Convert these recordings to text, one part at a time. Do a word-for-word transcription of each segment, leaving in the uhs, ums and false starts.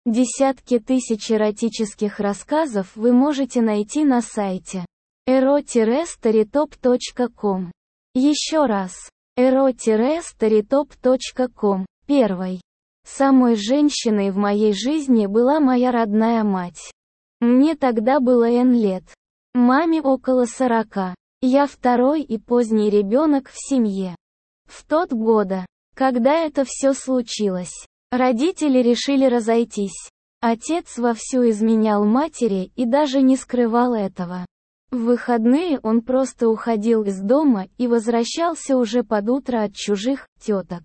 Десятки тысяч эротических рассказов вы можете найти на сайте эро старитоп точка ком. Еще раз. эро старитоп точка ком. Первой. Самой женщиной в моей жизни была моя родная мать. Мне тогда было эн лет. Маме около сорока. Я второй и поздний ребенок в семье. В тот года, когда это все случилось, родители решили разойтись. Отец вовсю изменял матери и даже не скрывал этого. В выходные он просто уходил из дома и возвращался уже под утро от чужих теток.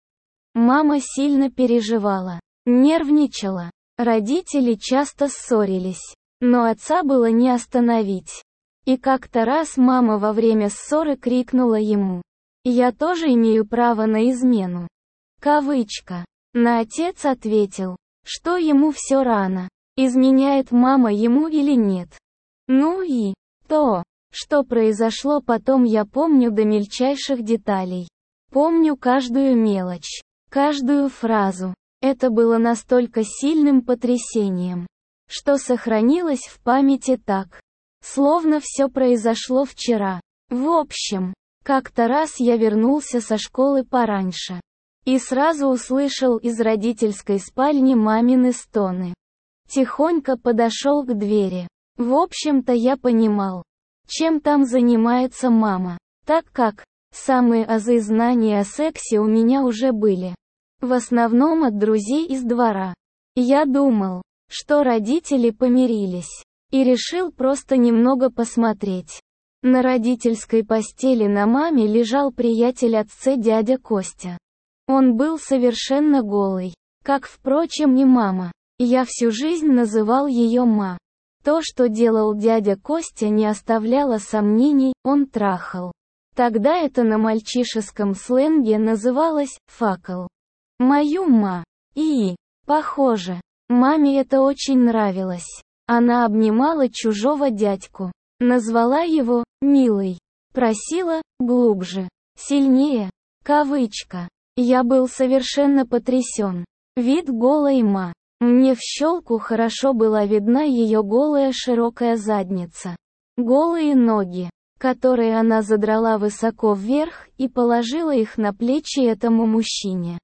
Мама сильно переживала, нервничала. Родители часто ссорились, но отца было не остановить. И как-то раз мама во время ссоры крикнула ему: «Я тоже имею право на измену». Кавычка. На отец ответил, что ему все рано, изменяет мама ему или нет. Ну и то, что произошло потом, я помню до мельчайших деталей. Помню каждую мелочь, каждую фразу. Это было настолько сильным потрясением, что сохранилось в памяти так, словно все произошло вчера. В общем, как-то раз я вернулся со школы пораньше и сразу услышал из родительской спальни мамины стоны. Тихонько подошел к двери. В общем-то я понимал, чем там занимается мама, так как самые азы знания о сексе у меня уже были. В основном от друзей из двора. Я думал, что родители помирились, и решил просто немного посмотреть. На родительской постели на маме лежал приятель отца дядя Костя. Он был совершенно голый, как, впрочем, и мама. Я всю жизнь называл ее ма. То, что делал дядя Костя, не оставляло сомнений, он трахал. Тогда это на мальчишеском сленге называлось «факл». Мою ма. И, похоже, маме это очень нравилось. Она обнимала чужого дядьку, назвала его «милый», просила «глубже», «сильнее», кавычка. Я был совершенно потрясен. Вид голой ма. Мне в щелку хорошо была видна ее голая широкая задница. Голые ноги, которые она задрала высоко вверх и положила их на плечи этому мужчине.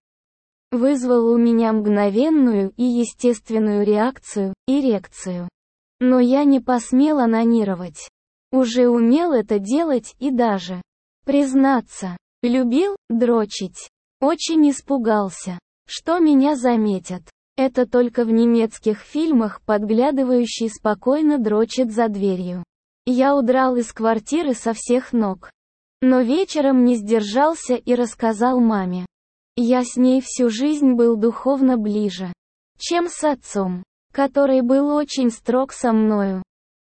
Вызвал у меня мгновенную и естественную реакцию, эрекцию. Но я не посмел онанировать. Уже умел это делать и даже, признаться, любил дрочить. Очень испугался, что меня заметят. Это только в немецких фильмах подглядывающий спокойно дрочит за дверью. Я удрал из квартиры со всех ног. Но вечером не сдержался и рассказал маме. Я с ней всю жизнь был духовно ближе, чем с отцом, который был очень строг со мною.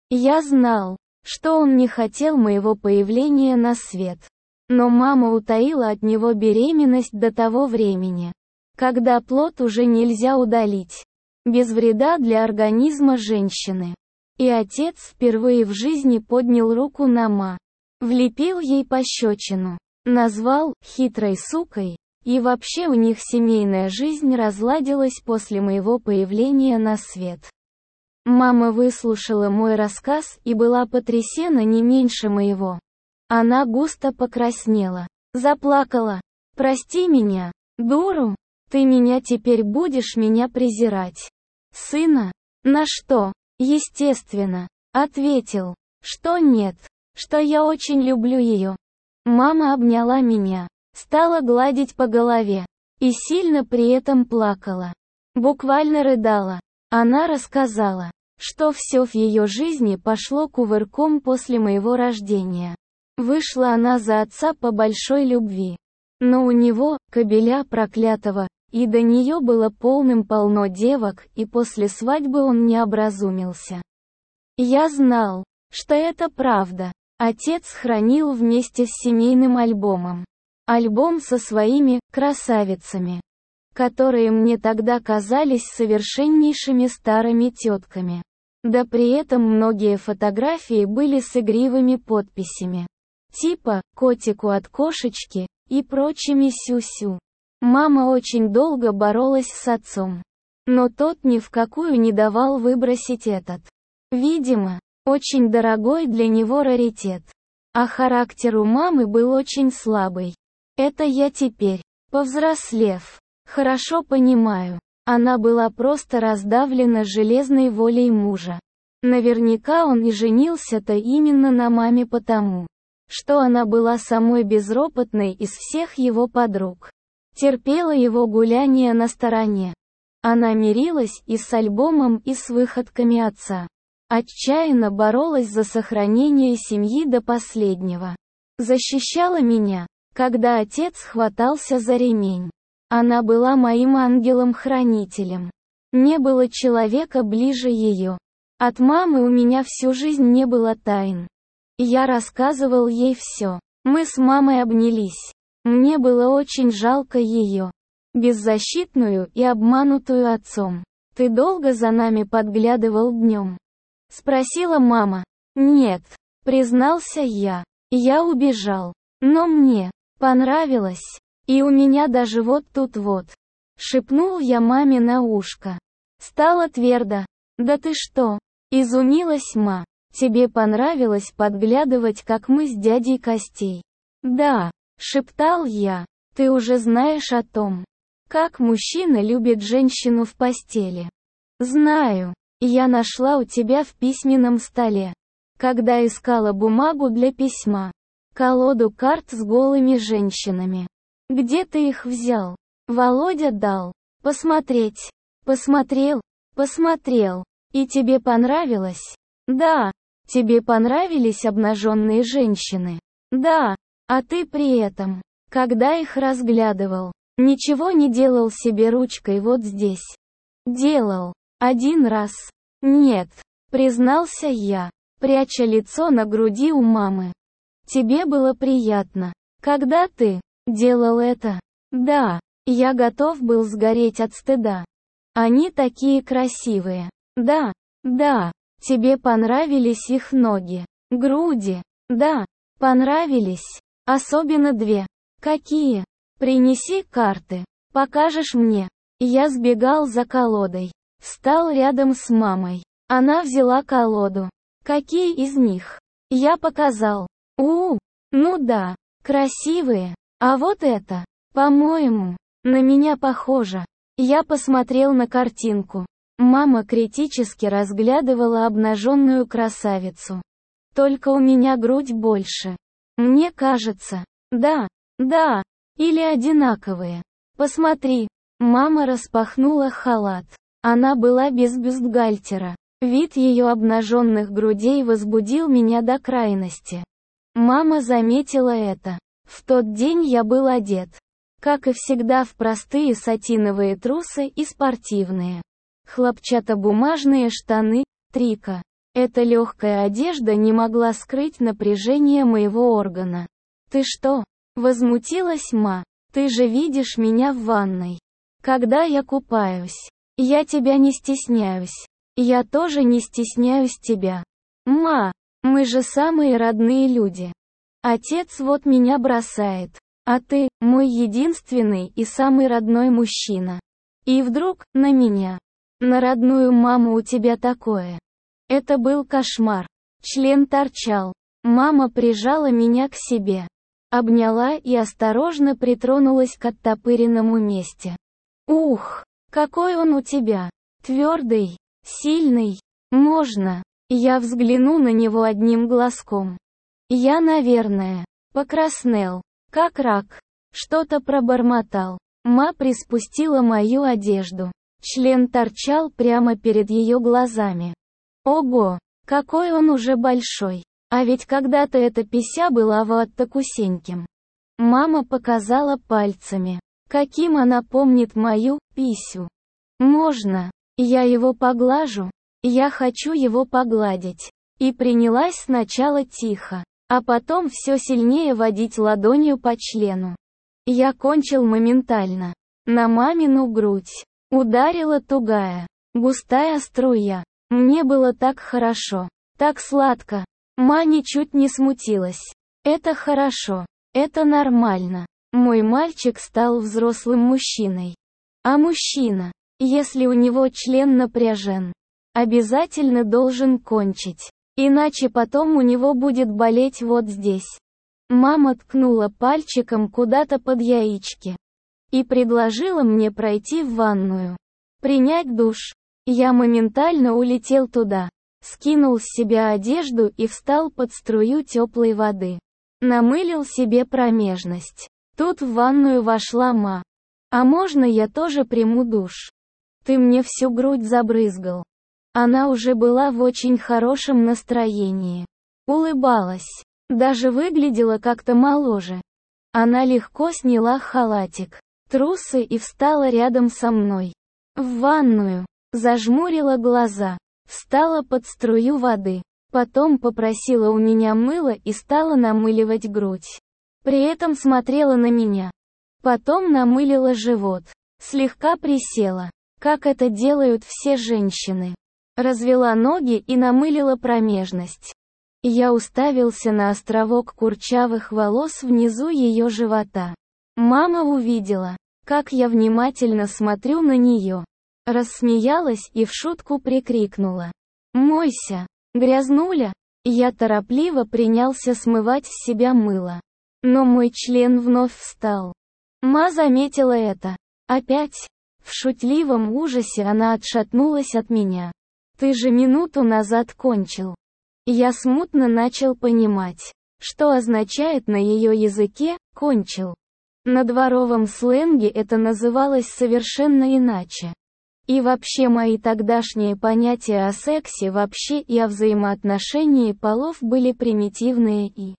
Я знал, что он не хотел моего появления на свет. Но мама утаила от него беременность до того времени, когда плод уже нельзя удалить, без вреда для организма женщины. И отец впервые в жизни поднял руку на ма, влепил ей пощечину, назвал «хитрой сукой», и вообще у них семейная жизнь разладилась после моего появления на свет. Мама выслушала мой рассказ и была потрясена не меньше моего. Она густо покраснела, заплакала. «Прости меня, дуру, ты меня теперь будешь меня презирать». «Сына? На что?» «Естественно», ответил, что нет, что я очень люблю ее. Мама обняла меня, стала гладить по голове, и сильно при этом плакала. Буквально рыдала. Она рассказала, что все в ее жизни пошло кувырком после моего рождения. Вышла она за отца по большой любви. Но у него, кобеля проклятого, и до нее было полным-полно девок, и после свадьбы он не образумился. Я знал, что это правда. Отец хранил вместе с семейным альбомом. Альбом со своими красавицами, которые мне тогда казались совершеннейшими старыми тетками. Да при этом многие фотографии были с игривыми подписями. Типа «котику от кошечки» и прочими сю-сю. Мама очень долго боролась с отцом. Но тот ни в какую не давал выбросить этот, видимо, очень дорогой для него раритет. А характер у мамы был очень слабый. Это я теперь, повзрослев, хорошо понимаю. Она была просто раздавлена железной волей мужа. Наверняка он и женился-то именно на маме потому, что она была самой безропотной из всех его подруг. Терпела его гуляния на стороне. Она мирилась и с альбомом, и с выходками отца. Отчаянно боролась за сохранение семьи до последнего. Защищала меня, когда отец хватался за ремень. Она была моим ангелом-хранителем. Не было человека ближе ее. От мамы у меня всю жизнь не было тайн. Я рассказывал ей все. Мы с мамой обнялись. Мне было очень жалко ее. Беззащитную и обманутую отцом. «Ты долго за нами подглядывал днем?» — спросила мама. «Нет», — признался я. Я убежал. Но мне понравилось. И у меня даже вот тут вот. Шепнул я маме на ушко. Стало твердо. «Да ты что?» — изумилась ма. «Тебе понравилось подглядывать, как мы с дядей Костей?» «Да», — шептал я. «Ты уже знаешь о том, как мужчина любит женщину в постели?» «Знаю. Я нашла у тебя в письменном столе, когда искала бумагу для письма, колоду карт с голыми женщинами. Где ты их взял?» «Володя дал. Посмотреть». «Посмотрел, посмотрел. И тебе понравилось?» «Да». «Тебе понравились обнаженные женщины?» «Да». «А ты при этом, когда их разглядывал, ничего не делал себе ручкой вот здесь?» «Делал. Один раз». «Нет», — признался я, пряча лицо на груди у мамы. «Тебе было приятно, когда ты делал это?» «Да». Я готов был сгореть от стыда. «Они такие красивые». «Да, да». «Тебе понравились их ноги, груди?» «Да, понравились. Особенно две». «Какие?» «Принеси карты. Покажешь мне». Я сбегал за колодой. Встал рядом с мамой. Она взяла колоду. «Какие из них?» Я показал. у ну да, красивые. А вот это, по-моему, на меня похоже». Я посмотрел на картинку. Мама критически разглядывала обнаженную красавицу. «Только у меня грудь больше. Мне кажется». «Да, да, или одинаковые. Посмотри». Мама распахнула халат. Она была без бюстгальтера. Вид ее обнаженных грудей возбудил меня до крайности. Мама заметила это. В тот день я был одет, как и всегда, в простые сатиновые трусы и спортивные хлопчатобумажные штаны, трика. Эта легкая одежда не могла скрыть напряжение моего органа. «Ты что?» — возмутилась ма. «Ты же видишь меня в ванной, когда я купаюсь. Я тебя не стесняюсь. Я тоже не стесняюсь тебя. Ма, мы же самые родные люди. Отец вот меня бросает, а ты — мой единственный и самый родной мужчина. И вдруг, на меня. На родную маму у тебя такое». Это был кошмар. Член торчал. Мама прижала меня к себе, обняла и осторожно притронулась к оттопыренному месте. «Ух, какой он у тебя! Твердый, сильный. Можно?» Я взгляну на него одним глазком. Я, наверное, покраснел, как рак. Что-то пробормотал. Ма приспустила мою одежду. Член торчал прямо перед ее глазами. Ого, какой он уже большой. А ведь когда-то эта пися была вот такусеньким. Мама показала пальцами, каким она помнит мою писю. «Можно? Я его поглажу? Я хочу его погладить». И принялась сначала тихо, а потом все сильнее водить ладонью по члену. Я кончил моментально. На мамину грудь ударила тугая, густая струя. Мне было так хорошо, так сладко. Ма ничуть не смутилась. «Это хорошо, это нормально. Мой мальчик стал взрослым мужчиной». «А мужчина?» Если у него член напряжен, обязательно должен кончить. Иначе потом у него будет болеть вот здесь. Мама ткнула пальчиком куда-то под яички и предложила мне пройти в ванную, принять душ. Я моментально улетел туда, скинул с себя одежду и встал под струю теплой воды. Намылил себе промежность. Тут в ванную вошла ма. «А можно я тоже приму душ? Ты мне всю грудь забрызгал». Она уже была в очень хорошем настроении. Улыбалась. Даже выглядела как-то моложе. Она легко сняла халатик, трусы и встала рядом со мной. В ванную. Зажмурила глаза. Встала под струю воды. Потом попросила у меня мыло и стала намыливать грудь. При этом смотрела на меня. Потом намылила живот. Слегка присела, как это делают все женщины. Развела ноги и намылила промежность. Я уставился на островок курчавых волос внизу ее живота. Мама увидела, как я внимательно смотрю на нее. Рассмеялась и в шутку прикрикнула: «Мойся, грязнуля!» Я торопливо принялся смывать с себя мыло. Но мой член вновь встал. Ма заметила это. Опять. В шутливом ужасе она отшатнулась от меня. «Ты же минуту назад кончил». Я смутно начал понимать, что означает на ее языке «кончил». На дворовом сленге это называлось совершенно иначе. И вообще мои тогдашние понятия о сексе вообще и о взаимоотношении полов были примитивные и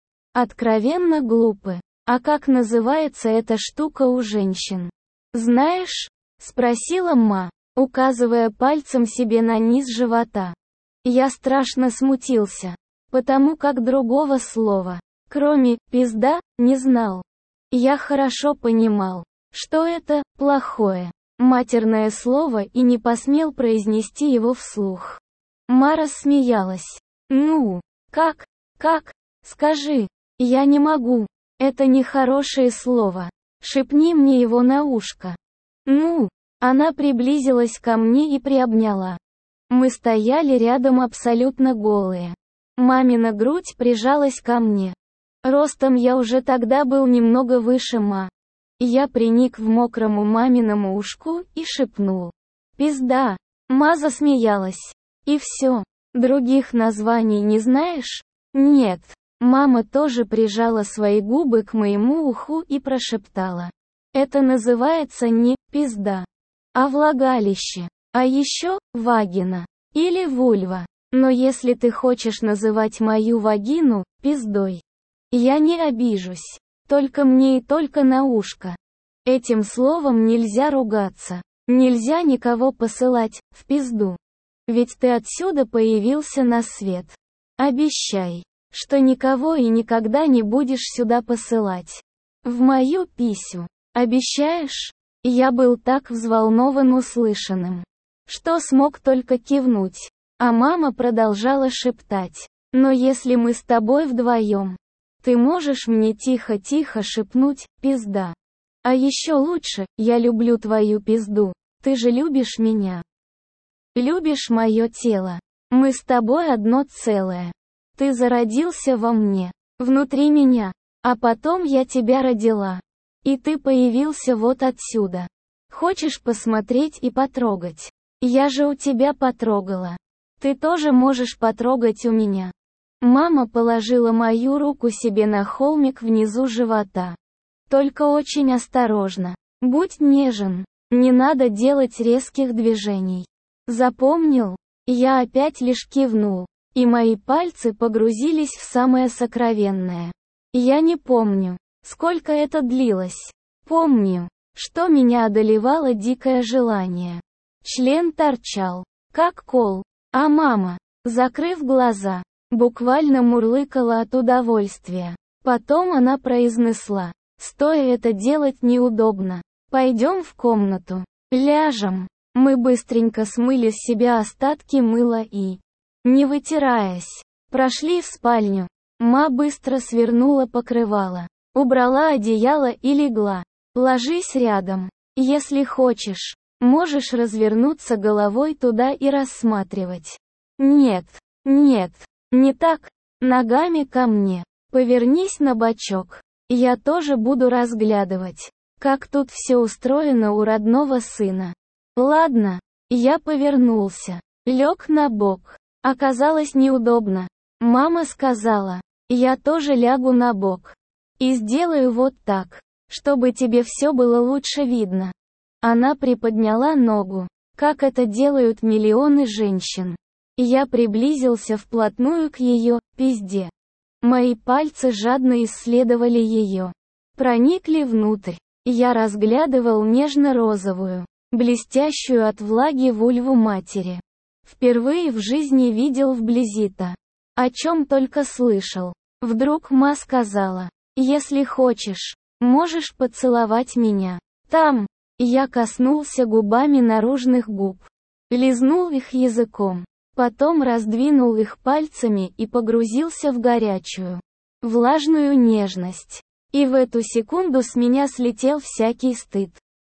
откровенно глупы. А как называется эта штука у женщин? «Знаешь?» — спросила ма, указывая пальцем себе на низ живота. Я страшно смутился, потому как другого слова, кроме «пизда», не знал. Я хорошо понимал, что это плохое, матерное слово и не посмел произнести его вслух. Ма рассмеялась. «Ну, как, как, скажи, я не могу, это нехорошее слово, шепни мне его на ушко». «Ну». Она приблизилась ко мне и приобняла. Мы стояли рядом абсолютно голые. Мамина грудь прижалась ко мне. Ростом я уже тогда был немного выше ма. Я приник в мокрому маминому ушку и шепнул: «Пизда». Ма засмеялась. «И все. Других названий не знаешь?» «Нет». Мама тоже прижала свои губы к моему уху и прошептала: «Это называется не «пизда», а влагалище. А еще вагина. Или вульва. Но если ты хочешь называть мою вагину пиздой, я не обижусь. Только мне и только на ушко. Этим словом нельзя ругаться. Нельзя никого посылать в пизду. Ведь ты отсюда появился на свет. Обещай, что никого и никогда не будешь сюда посылать. В мою писю. Обещаешь?» Я был так взволнован услышанным, что смог только кивнуть. А мама продолжала шептать: «Но если мы с тобой вдвоем, ты можешь мне тихо-тихо шепнуть «пизда». А еще лучше: я люблю твою пизду, ты же любишь меня. Любишь мое тело. Мы с тобой одно целое. Ты зародился во мне, внутри меня, а потом я тебя родила. И ты появился вот отсюда. Хочешь посмотреть и потрогать? Я же у тебя потрогала. Ты тоже можешь потрогать у меня». Мама положила мою руку себе на холмик внизу живота. «Только очень осторожно. Будь нежен. Не надо делать резких движений. Запомнил?» Я опять лишь кивнул, и мои пальцы погрузились в самое сокровенное. Я не помню, сколько это длилось. Помню, что меня одолевало дикое желание. Член торчал, как кол, а мама, закрыв глаза, буквально мурлыкала от удовольствия. Потом она произнесла: «Стоя это делать неудобно. Пойдем в комнату. Ляжем». Мы быстренько смыли с себя остатки мыла и, не вытираясь, прошли в спальню. Ма быстро свернула покрывало, убрала одеяло и легла. «Ложись рядом, если хочешь». Можешь развернуться головой туда и рассматривать. Нет, нет, не так, ногами ко мне. Повернись на бочок. Я тоже буду разглядывать, как тут все устроено у родного сына. Ладно, я повернулся, лег на бок. Оказалось неудобно. Мама сказала, я тоже лягу на бок. И сделаю вот так, чтобы тебе все было лучше видно. Она приподняла ногу, как это делают миллионы женщин. Я приблизился вплотную к ее пизде. Мои пальцы жадно исследовали ее. Проникли внутрь. Я разглядывал нежно-розовую, блестящую от влаги вульву матери. Впервые в жизни видел вблизи-то. О чем только слышал. Вдруг ма сказала, если хочешь, можешь поцеловать меня. Там. Я коснулся губами наружных губ. Лизнул их языком. Потом раздвинул их пальцами и погрузился в горячую, влажную нежность. И в эту секунду с меня слетел всякий стыд.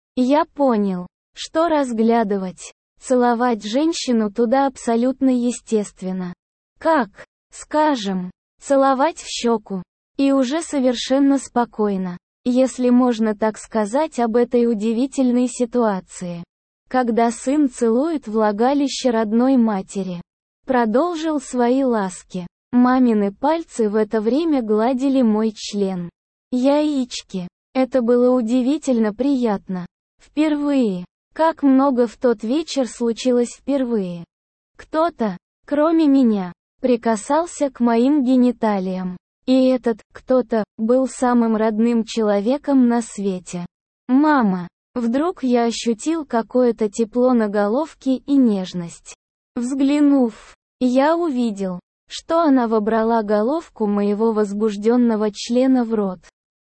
Я понял, что разглядывать, целовать женщину туда абсолютно естественно. Как, скажем, целовать в щеку. И уже совершенно спокойно, если можно так сказать об этой удивительной ситуации. Когда сын целует влагалище родной матери. Продолжил свои ласки. Мамины пальцы в это время гладили мой член. Яички. Это было удивительно приятно. Впервые. Как много в тот вечер случилось впервые. Кто-то, кроме меня, прикасался к моим гениталиям. И этот кто-то был самым родным человеком на свете. Мама. Вдруг я ощутил какое-то тепло на головке и нежность. Взглянув, я увидел, что она вобрала головку моего возбужденного члена в рот.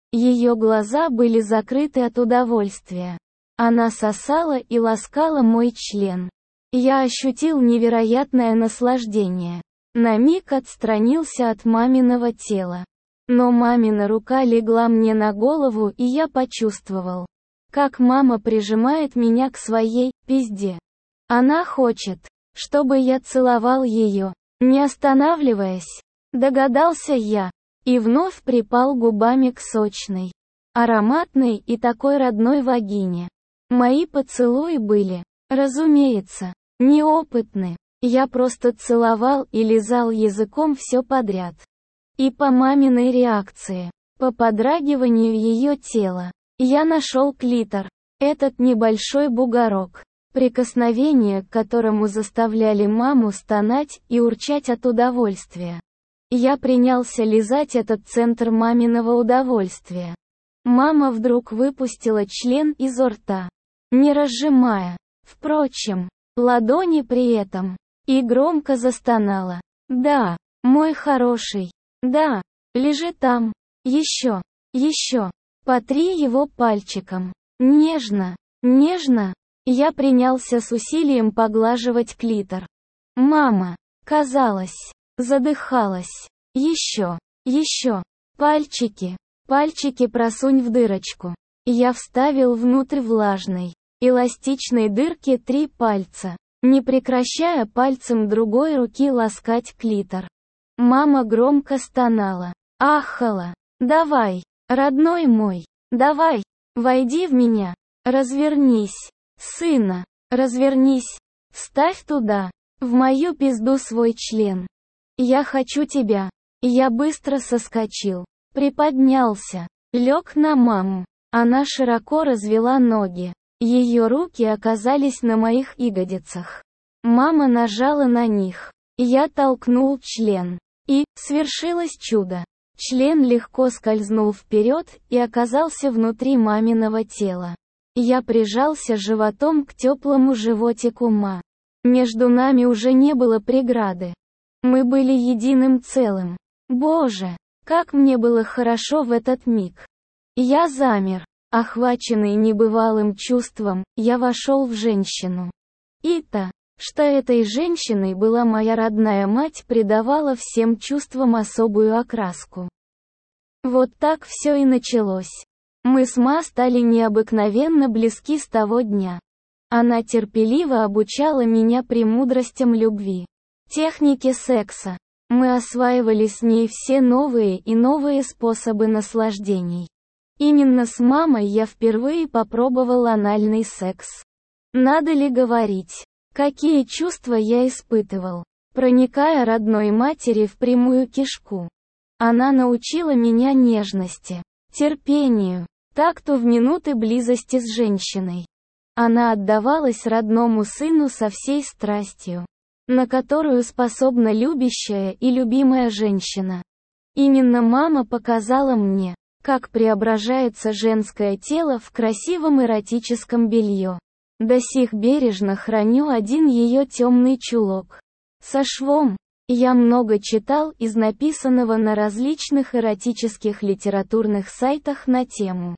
Ее глаза были закрыты от удовольствия. Она сосала и ласкала мой член. Я ощутил невероятное наслаждение. На миг отстранился от маминого тела. Но мамина рука легла мне на голову, и я почувствовал, как мама прижимает меня к своей пизде. Она хочет, чтобы я целовал ее, не останавливаясь. Догадался я. И вновь припал губами к сочной, ароматной и такой родной вагине. Мои поцелуи были, разумеется, неопытны. Я просто целовал и лизал языком все подряд. И по маминой реакции, по подрагиванию ее тела, я нашел клитор, этот небольшой бугорок, прикосновения к которому заставляли маму стонать и урчать от удовольствия. Я принялся лизать этот центр маминого удовольствия. Мама вдруг выпустила член изо рта, не разжимая, впрочем, ладони при этом, и громко застонала. «Да, мой хороший, да, лежи там, еще, еще». Потри его пальчиком. Нежно, нежно. Я принялся с усилием поглаживать клитор. Мама, казалось, задыхалась. Еще, еще. Пальчики, пальчики просунь в дырочку. Я вставил внутрь влажной, эластичной дырки три пальца, не прекращая пальцем другой руки ласкать клитор. Мама громко стонала, ахала. «Давай, родной мой, давай, войди в меня, развернись, сына, развернись, вставь туда, в мою пизду свой член. Я хочу тебя». Я быстро соскочил, приподнялся, лег на маму. Она широко развела ноги. Ее руки оказались на моих ягодицах. Мама нажала на них. Я толкнул член. И свершилось чудо. Член легко скользнул вперед и оказался внутри маминого тела. Я прижался животом к теплому животику ма. Между нами уже не было преграды. Мы были единым целым. Боже, как мне было хорошо в этот миг. Я замер, охваченный небывалым чувством, я вошел в женщину. И то, что этой женщиной была моя родная мать, придавало всем чувствам особую окраску. Вот так все и началось. Мы с ма стали необыкновенно близки с того дня. Она терпеливо обучала меня премудростям любви, технике секса. Мы осваивали с ней все новые и новые способы наслаждений. Именно с мамой я впервые попробовал анальный секс. Надо ли говорить, какие чувства я испытывал, проникая родной матери в прямую кишку? Она научила меня нежности, терпению, такту в минуты близости с женщиной. Она отдавалась родному сыну со всей страстью, на которую способна любящая и любимая женщина. Именно мама показала мне, как преображается женское тело в красивом эротическом белье. До сих бережно храню один ее темный чулок со швом. Я много читал из написанного на различных эротических литературных сайтах на тему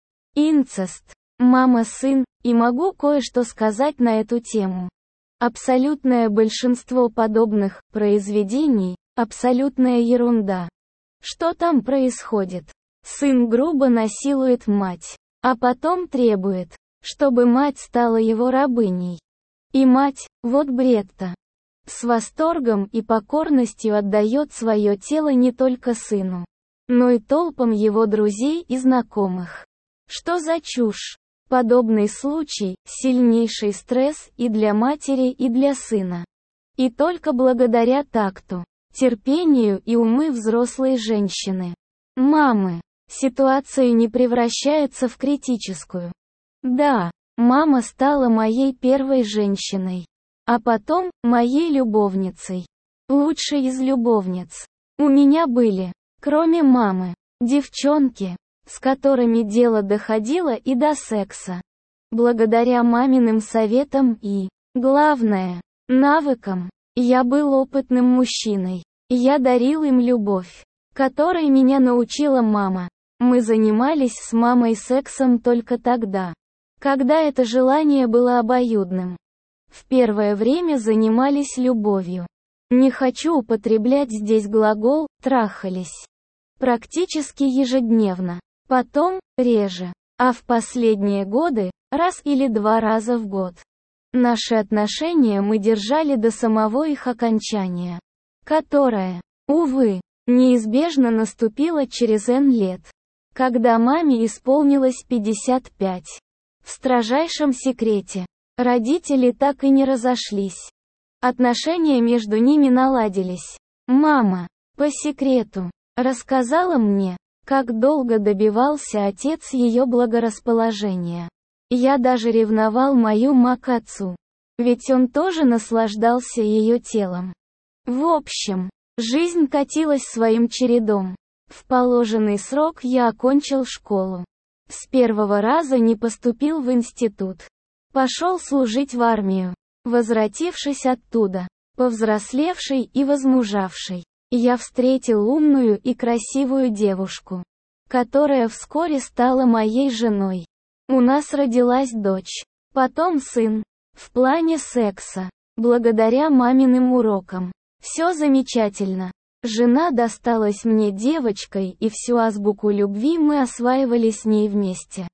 инцест, мама-сын, и могу кое-что сказать на эту тему. Абсолютное большинство подобных произведений – абсолютная ерунда. Что там происходит? Сын грубо насилует мать, а потом требует, чтобы мать стала его рабыней. И мать, вот бред-то, с восторгом и покорностью отдает свое тело не только сыну, но и толпам его друзей и знакомых. Что за чушь? Подобный случай – сильнейший стресс и для матери, и для сына. И только благодаря такту, терпению и уму взрослой женщины, мамы, ситуация не превращается в критическую. Да, мама стала моей первой женщиной, а потом – моей любовницей. Лучшей из любовниц. У меня были, кроме мамы, девчонки, с которыми дело доходило и до секса. Благодаря маминым советам и, главное, навыкам, я был опытным мужчиной. Я дарил им любовь, которой меня научила мама. Мы занимались с мамой сексом только тогда, когда это желание было обоюдным. В первое время занимались любовью. Не хочу употреблять здесь глагол «трахались». Практически ежедневно. Потом, реже. А в последние годы, раз или два раза в год. Наши отношения мы держали до самого их окончания, которое, увы, неизбежно наступило через N лет, когда маме исполнилось пятьдесят пять. В строжайшем секрете. Родители так и не разошлись. Отношения между ними наладились. Мама, по секрету, рассказала мне, как долго добивался отец ее благорасположения. Я даже ревновал мою мать к отцу, ведь он тоже наслаждался ее телом. В общем, жизнь катилась своим чередом. В положенный срок я окончил школу. С первого раза не поступил в институт. Пошел служить в армию. Возвратившись оттуда, повзрослевший и возмужавший, я встретил умную и красивую девушку, которая вскоре стала моей женой. У нас родилась дочь, потом сын. В плане секса, благодаря маминым урокам, все замечательно. Жена досталась мне девочкой, и всю азбуку любви мы осваивали с ней вместе.